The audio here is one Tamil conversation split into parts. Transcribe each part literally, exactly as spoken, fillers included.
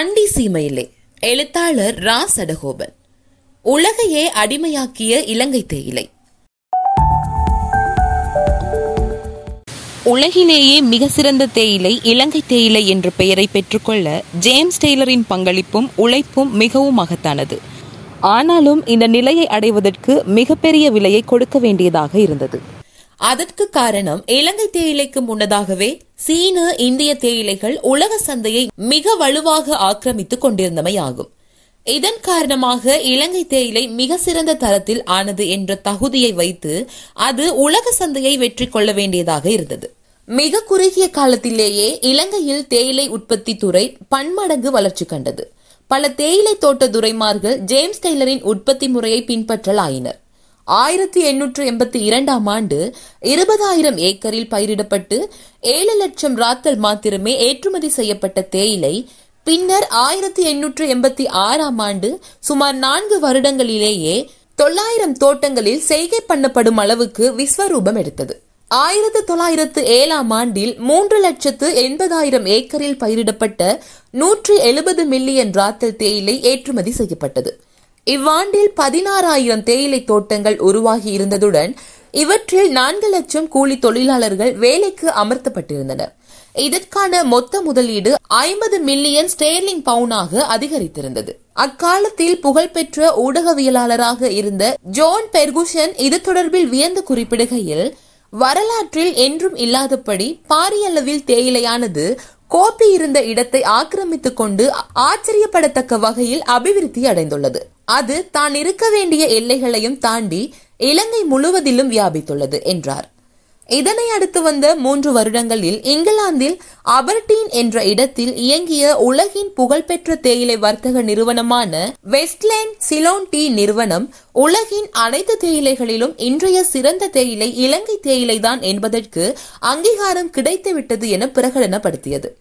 கண்டி சீமையிலே எழுத்தாளர் ரா சடகோபன். உலகையே அடிமையாக்கிய இலங்கை தேயிலை. உலகிலேயே மிக சிறந்த தேயிலை இலங்கை தேயிலை என்ற பெயரை பெற்றுக்கொள்ள ஜேம்ஸ் டெய்லரின் பங்களிப்பும் உழைப்பும் மிகவும் மகத்தானது. ஆனாலும் இந்த நிலையை அடைவதற்கு மிகப்பெரிய விலையை கொடுக்க வேண்டியதாக இருந்தது. அதற்கு காரணம் இலங்கை தேயிலைக்கு முன்னதாகவே சீன இந்திய தேயிலைகள் உலக சந்தையை மிக வலுவாக ஆக்கிரமித்துக் கொண்டிருந்தமையாகும். இதன் காரணமாக இலங்கை தேயிலை மிக சிறந்த தரத்தில் ஆனது என்ற தகுதியை வைத்து அது உலக சந்தையை வெற்றி கொள்ள வேண்டியதாக இருந்தது. மிக குறுகிய காலத்திலேயே இலங்கையில் தேயிலை உற்பத்தி துறை பன்மடங்கு வளர்ச்சி கண்டது. பல தேயிலை தோட்ட துரைமார்கள் ஜேம்ஸ் டெய்லரின் உற்பத்தி முறையை பின்பற்றலாயினர். ஆயிரத்தி எண்ணூற்று எண்பத்தி இரண்டாம் ஆண்டு இருபதாயிரம் ஏக்கரில் பயிரிடப்பட்டு ஏழு லட்சம் ராத்தல் மாத்திரமே ஏற்றுமதி செய்யப்பட்ட தேயிலை பின்னர் ஆயிரத்தி எண்ணூற்று எண்பத்தி ஆறாம் ஆண்டு சுமார் நான்கு வருடங்களிலேயே தொள்ளாயிரம் தோட்டங்களில் செய்கை பண்ணப்படும் அளவுக்கு விஸ்வரூபம் எடுத்தது. ஆயிரத்தி தொள்ளாயிரத்து ஏழாம் ஆண்டில் மூன்று லட்சத்து எண்பதாயிரம் ஏக்கரில் பயிரிடப்பட்ட நூற்றி எழுபது மில்லியன் ராத்தல் தேயிலை ஏற்றுமதி செய்யப்பட்டது. இவ்வாண்டில் பதினாறாயிரம் தேயிலை தோட்டங்கள் உருவாகி இருந்ததுடன் இவற்றில் நான்கு லட்சம் கூலி தொழிலாளர்கள் வேலைக்கு அமர்த்தப்பட்டிருந்தனர். இதற்கான மொத்த முதலீடு ஐம்பது மில்லியன் ஸ்டேர்லிங் பவுண்டாக அதிகரித்திருந்தது. அக்காலத்தில் புகழ்பெற்ற ஊடகவியலாளராக இருந்த ஜோன் பெர்குசன் இது தொடர்பில் வியந்து குறிப்பிடுகையில், வரலாற்றில் என்றும் இல்லாதபடி பாரியளவில் தேயிலையானது கோப்பி இருந்த இடத்தை ஆக்கிரமித்துக் கொண்டு ஆச்சரியப்படத்தக்க வகையில் அபிவிருத்தி அடைந்துள்ளது. அது தான் இருக்க வேண்டிய எல்லைகளையும் தாண்டி இலங்கை முழுவதிலும் வியாபித்துள்ளது என்றார். இதனை அடுத்து வந்த மூன்று வருடங்களில் இங்கிலாந்தில் அபர்டீன் என்ற இடத்தில் இயங்கிய உலகின் புகழ்பெற்ற தேயிலை வர்த்தக நிறுவனமான வெஸ்ட்லேண்ட் சிலோன் டீ நிறுவனம் உலகின் அனைத்து தேயிலைகளிலும் இன்றைய சிறந்த தேயிலை இலங்கை தேயிலைதான் என்பதற்கு அங்கீகாரம் கிடைத்துவிட்டது என பிரகடனப்படுத்தியது.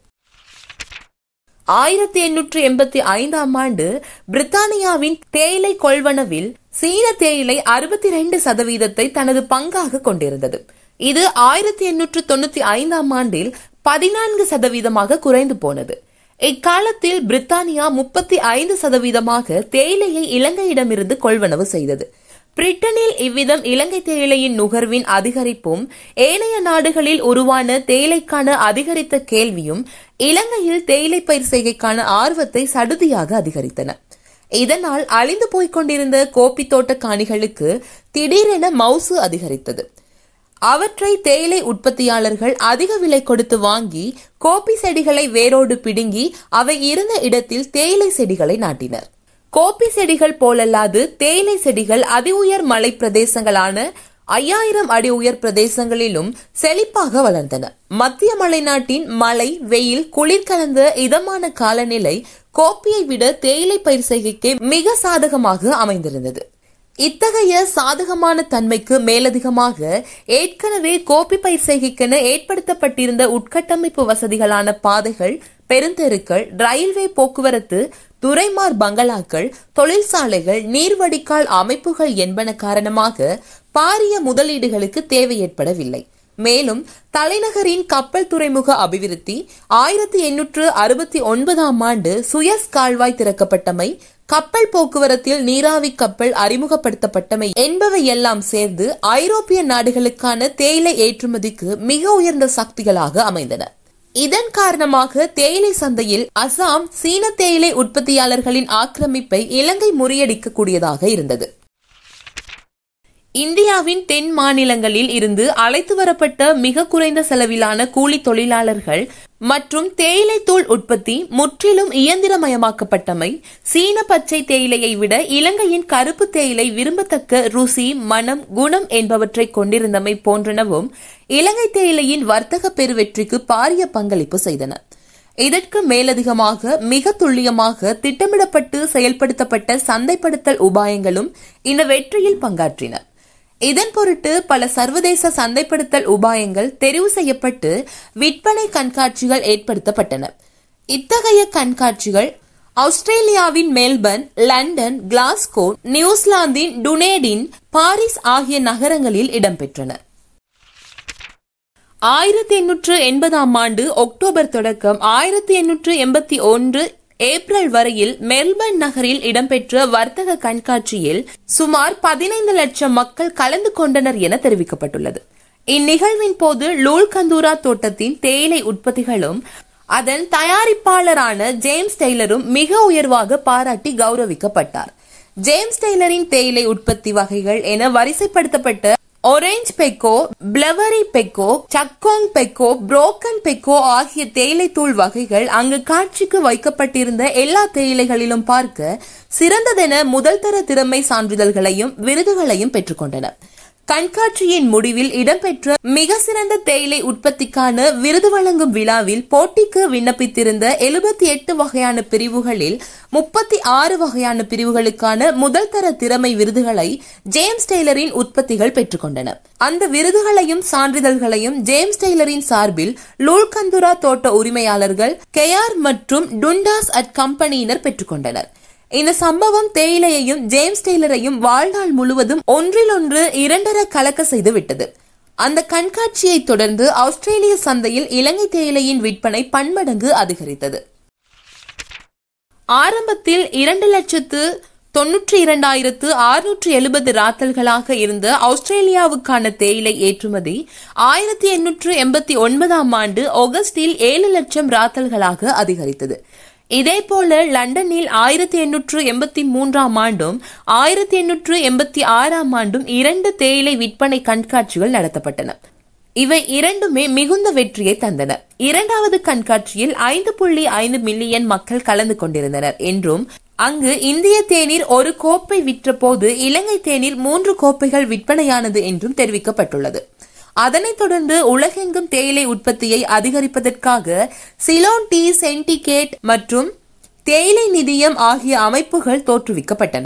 ஆயிரத்தி எண்ணூற்று எண்பத்தி ஐந்தாம் ஆண்டு பிரித்தானியாவின் தேயிலை கொள்வனவில் சீன தேயிலை அறுபத்தி இரண்டு சதவீதத்தை தனது பங்காக கொண்டிருந்தது. இது ஆயிரத்தி எண்ணூற்று தொண்ணூத்தி ஐந்தாம் ஆண்டில் பதினான்கு சதவீதமாக குறைந்து போனது. இக்காலத்தில் பிரித்தானியா முப்பத்தி ஐந்து சதவீதமாக தேயிலையை இலங்கையிடமிருந்து கொள்வனவு செய்தது. பிரிட்டனில் இவ்விதம் இலங்கை தேயிலையின் நுகர்வின் அதிகரிப்பும் ஏனைய நாடுகளில் உருவான தேயிலைக்கான அதிகரித்த கேள்வியும் இலங்கையில் தேயிலை பயிர் செய்கைக்கான ஆர்வத்தை சடுதியாக அதிகரித்தன. இதனால் அழிந்து போய்கொண்டிருந்த கோப்பி தோட்ட காணிகளுக்கு திடீரென மவுசு அதிகரித்தது. அவற்றை தேயிலை உற்பத்தியாளர்கள் அதிக விலை கொடுத்து வாங்கி கோப்பி செடிகளை வேரோடு பிடுங்கி அவை இருந்த இடத்தில் தேயிலை செடிகளை நாட்டினர். கோப்பி செடிகள் போலல்லாது தேயிலை செடிகள் அதி உயர் மலை பிரதேசங்களான ஐயாயிரம் அடி உயர் பிரதேசங்களிலும் செழிப்பாக வளர்ந்தன. மத்திய மலை நாட்டின் மழை, வெயில், குளிர் கலந்த இதமான காலநிலை கோப்பியை விட தேயிலை பயிர் செய்கைக்கு மிக சாதகமாக அமைந்திருந்தது. இத்தகைய சாதகமான தன்மைக்கு மேலதிகமாக ஏற்கனவே கோப்பி பயிர் செய்கைக்கென ஏற்படுத்தப்பட்டிருந்த உட்கட்டமைப்பு வசதிகளான பாதைகள், பெருந்தெருக்கள், ரயில்வே போக்குவரத்து, துறைமார் பங்களாக்கள், தொழிற்சாலைகள், நீர்வடிகால் அமைப்புகள் என்பன காரணமாக பாரிய முதலீடுகளுக்கு தேவை ஏற்படவில்லை. மேலும் தலைநகரின் கப்பல் துறைமுக அபிவிருத்தி, ஆயிரத்தி எண்ணூற்று அறுபத்தி ஒன்பதாம் ஆண்டு சுயஸ் கால்வாய் திறக்கப்பட்டமை, கப்பல் போக்குவரத்தில் நீராவி கப்பல் அறிமுகப்படுத்தப்பட்டமை என்பவை எல்லாம் சேர்ந்து ஐரோப்பிய நாடுகளுக்கான தேயிலை ஏற்றுமதிக்கு மிக உயர்ந்த சக்திகளாக அமைந்தன. இதன் காரணமாக தேயிலை சந்தையில் அசாம் சீன தேயிலை உற்பத்தியாளர்களின் ஆக்கிரமிப்பை இலங்கை முறியடிக்க கூடியதாக இருந்தது. இந்தியாவின் தென் மாநிலங்களில் இருந்து அழைத்து வரப்பட்ட மிக குறைந்த செலவிலான கூலி தொழிலாளர்கள் மற்றும் தேயிலை தூள் உற்பத்தி முற்றிலும் இயந்திரமயமாக்கப்பட்டமை, சீன பச்சை தேயிலையை விட இலங்கையின் கருப்பு தேயிலை விரும்பத்தக்க ருசி, மனம், குணம் என்பவற்றை கொண்டிருந்தமை போன்றனவும் இலங்கை தேயிலையின் வர்த்தக பெருவெற்றிக்கு பாரிய பங்களிப்பு செய்தன. இதற்கு மேலதிகமாக மிக துல்லியமாக திட்டமிடப்பட்டு செயல்படுத்தப்பட்ட சந்தைப்படுத்தல் உபாயங்களும் இந்த வெற்றியில் பங்காற்றின. இதன் பொருட்டு பல சர்வதேச சந்தைப்படுத்தல் உபாயங்கள் தெரிவு செய்யப்பட்டு விற்பனை கண்காட்சிகள் ஏற்படுத்தப்பட்டன. இத்தகைய கண்காட்சிகள் ஆஸ்திரேலியாவின் மெல்பர்ன், லண்டன், கிளாஸ்கோ, நியூசிலாந்தின் டுனேடின், பாரிஸ் ஆகிய நகரங்களில் இடம்பெற்றன. ஆயிரத்தி எண்ணூற்று எண்பதாம் ஆண்டு அக்டோபர் தொடக்கம் ஆயிரத்தி எண்ணூற்று எண்பத்தி ஒன்று ஏப்ரல் வரையில் மெல்பர்ன் நகரில் இடம்பெற்ற வர்த்தக கண்காட்சியில் சுமார் பதினைந்து லட்சம் மக்கள் கலந்து கொண்டனர் என தெரிவிக்கப்பட்டுள்ளது. இந்நிகழ்வின் போது லூல்கந்துரா தோட்டத்தின் தேயிலை உற்பத்திகளும் அதன் தயாரிப்பாளரான ஜேம்ஸ் டெய்லரும் மிக உயர்வாக பாராட்டி கௌரவிக்கப்பட்டார். ஜேம்ஸ் டெய்லரின் தேயிலை உற்பத்தி வகைகள் என வரிசைப்படுத்தப்பட்ட ஆரஞ்ச் பெக்கோ, பிளவரி பெக்கோ, சக்கோங் பெக்கோ, புரோக்கன் பெக்கோ ஆகிய தேயிலை தூள் வகைகள் அங்கு காட்சிக்கு வைக்கப்பட்டிருந்த எல்லா தேயிலைகளிலும் பார்க்க சிறந்ததென முதல் தர திறமை சான்றிதழ்களையும் விருதுகளையும் பெற்றுக்கொண்டன. கண்காட்சியின் முடிவில் இடம்பெற்ற மிக சிறந்த தேயிலை உற்பத்திக்கான விருது வழங்கும் விழாவில் போட்டிக்கு விண்ணப்பித்திருந்த எழுபத்தி எட்டு வகையான பிரிவுகளில் முப்பத்தி ஆறு வகையான பிரிவுகளுக்கான முதல் தர திறமை விருதுகளை ஜேம்ஸ் டெய்லரின் உற்பத்திகள் பெற்றுக்கொண்டன. அந்த விருதுகளையும் சான்றிதழ்களையும் ஜேம்ஸ் டெய்லரின் சார்பில் லூல்கந்துரா தோட்ட உரிமையாளர்கள் கெயார் மற்றும் டுண்டாஸ் அட் கம்பெனியினர் பெற்றுக்கொண்டனர். இந்த சம்பவம் தேயிலையையும் ஜேம்ஸ் டெய்லரையும் வாழ்நாள் முழுவதும் ஒன்றில் ஒன்று இரண்டர கலக்க செய்து விட்டது. அந்த கண்காட்சியை தொடர்ந்து ஆஸ்திரேலிய சந்தையில் இலங்கை தேயிலையின் விற்பனை பன்மடங்கு அதிகரித்தது. ஆரம்பத்தில் இரண்டு லட்சத்து தொன்னூற்றி இரண்டாயிரத்து அறுநூற்று எழுபது ராத்தல்களாக இருந்த ஆஸ்திரேலியாவுக்கான தேயிலை ஏற்றுமதி ஆயிரத்தி எண்ணூற்று எண்பத்தி ஒன்பதாம் ஆண்டு ஆகஸ்டில் ஏழு லட்சம் ராத்தல்களாக அதிகரித்தது. இதேபோல லண்டனில் ஆயிரத்தி எண்ணூற்று எண்பத்தி மூன்றாம் ஆண்டும் ஆயிரத்தி எண்ணூற்று எண்பத்தி ஆறாம் ஆண்டும் இரண்டு தேயிலை விற்பனை கண்காட்சிகள் நடத்தப்பட்டன. இவை இரண்டுமே மிகுந்த வெற்றியை தந்தன. இரண்டாவது கண்காட்சியில் ஐந்து புள்ளி ஐந்து மில்லியன் மக்கள் கலந்து கொண்டிருந்தனர் என்றும் அங்கு இந்திய தேநீர் ஒரு கோப்பை விற்ற போது இலங்கை தேநீர் மூன்று கோப்பைகள் விற்பனையானது என்றும் தெரிவிக்கப்பட்டுள்ளது. அதனைத் தொடர்ந்து உலகெங்கும் தேயிலை உற்பத்தியை அதிகரிப்பதற்காக சிலோன் டீ சென்டிகேட் மற்றும் தேயிலை நிதியம் ஆகிய அமைப்புகள் தோற்றுவிக்கப்பட்டன.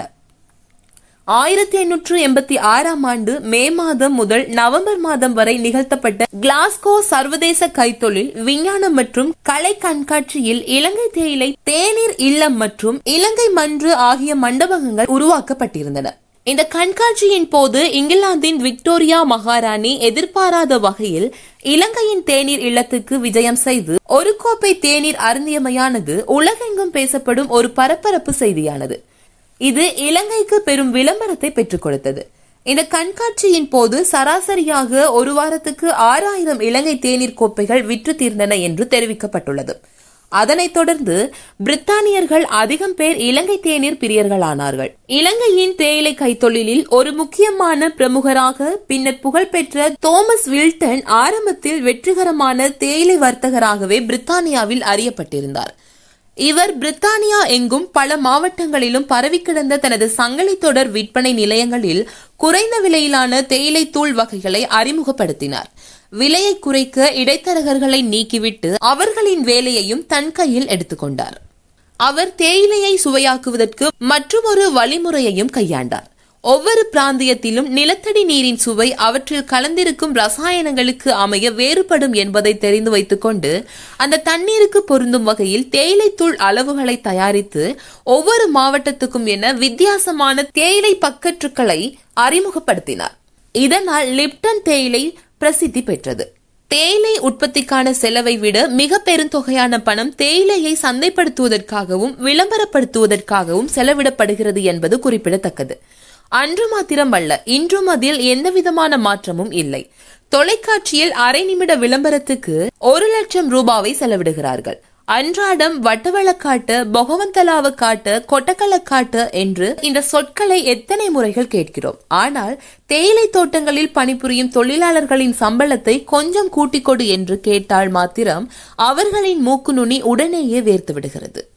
ஆயிரத்தி எண்ணூற்று எண்பத்தி ஆறாம் ஆண்டு மே மாதம் முதல் நவம்பர் மாதம் வரை நிகழ்த்தப்பட்ட கிளாஸ்கோ சர்வதேச கைத்தொழில் விஞ்ஞானம் மற்றும் கலை கண்காட்சியில் இலங்கை தேயிலை தேநீர் இல்லம் மற்றும் இலங்கை மன்று ஆகிய மண்டபங்கள் உருவாக்கப்பட்டிருந்தன. இந்த கண்காட்சியின் போது இங்கிலாந்தின் விக்டோரியா மகாராணி எதிர்பாராத வகையில் இலங்கையின் தேநீர் இல்லத்துக்கு விஜயம் செய்து ஒரு கோப்பை தேநீர் அருந்தியமையானது உலகெங்கும் பேசப்படும் ஒரு பரபரப்பு செய்தியானது. இது இலங்கைக்கு பெரும் விளம்பரத்தை பெற்றுக் கொடுத்தது. இந்த கண்காட்சியின் போது சராசரியாக ஒரு வாரத்துக்கு ஆறாயிரம் இலங்கை தேநீர் கோப்பைகள் விற்று தீர்ந்தன என்று தெரிவிக்கப்பட்டுள்ளது. அதனைத் தொடர்ந்து பிரித்தானியர்கள் அதிகம் பேர் இலங்கை தேநீர் பிரியர்களானார்கள். இலங்கையின் தேயிலை கைத்தொழிலில் ஒரு முக்கியமான பிரமுகராக பின்னர் புகழ்பெற்ற தோமஸ் வில்டன் ஆரம்பத்தில் வெற்றிகரமான தேயிலை வர்த்தகராகவே பிரித்தானியாவில் அறியப்பட்டிருந்தார். இவர் பிரித்தானியா எங்கும் பல மாவட்டங்களிலும் பரவி கிடந்த தனது சங்கிலி தொடர் விற்பனை நிலையங்களில் குறைந்த விலையிலான தேயிலை தூள் வகைகளை அறிமுகப்படுத்தினார். விலையை குறைக்க இடைத்தரகர்களை நீக்கிவிட்டு அவர்களின் வேலையையும் தன் கையில் எடுத்துக்கொண்டார். அவர் தேயிலையை சுவையாக்குவதற்கு மற்றொரு வழிமுறையையும் கையாண்டார். ஒவ்வொரு பிராந்தியத்திலும் நிலத்தடி நீரின் சுவை அவற்றில் கலந்திருக்கும் ரசாயனங்களுக்கு அமைய வேறுபடும் என்பதை தெரிந்து வைத்துக் கொண்டு அந்த தண்ணீருக்கு பொருந்தும் வகையில் தேயிலை தூள் அளவுகளை தயாரித்து ஒவ்வொரு மாவட்டத்துக்கும் என வித்தியாசமான தேயிலை பக்கற்றுக்களை அறிமுகப்படுத்தினார். இதனால் லிப்டன் தேயிலை பிரசித்தி பெற்றது. தேயிலை உற்பத்திக்கான செலவை விட மிக பெருந்தொகையான பணம் தேயிலையை சந்தைப்படுத்துவதற்காகவும் விளம்பரப்படுத்துவதற்காகவும் செலவிடப்படுகிறது என்பது குறிப்பிடத்தக்கது. அன்று மாத்திரமல்ல, இன்றும் அதில் எந்தவிதமான மாற்றமும் இல்லை. தொலைக்காட்சியில் அரை நிமிட விளம்பரத்துக்கு ஒரு லட்சம் ரூபாவை செலவிடுகிறார்கள். அன்றாடம் வட்டவளக்காட்டு, பொகவந்தலாவு காட்டு, கொட்டக்கலக்காட்டு என்று இந்த சொற்களை எத்தனை முறைகள் கேட்கிறோம். ஆனால் தேயிலை தோட்டங்களில் பணிபுரியும் தொழிலாளர்களின் சம்பளத்தை கொஞ்சம் கூட்டிக் கொடு என்று கேட்டால் மாத்திரம் அவர்களின் மூக்கு நுனி உடனேயே வேர்த்து விடுகிறது.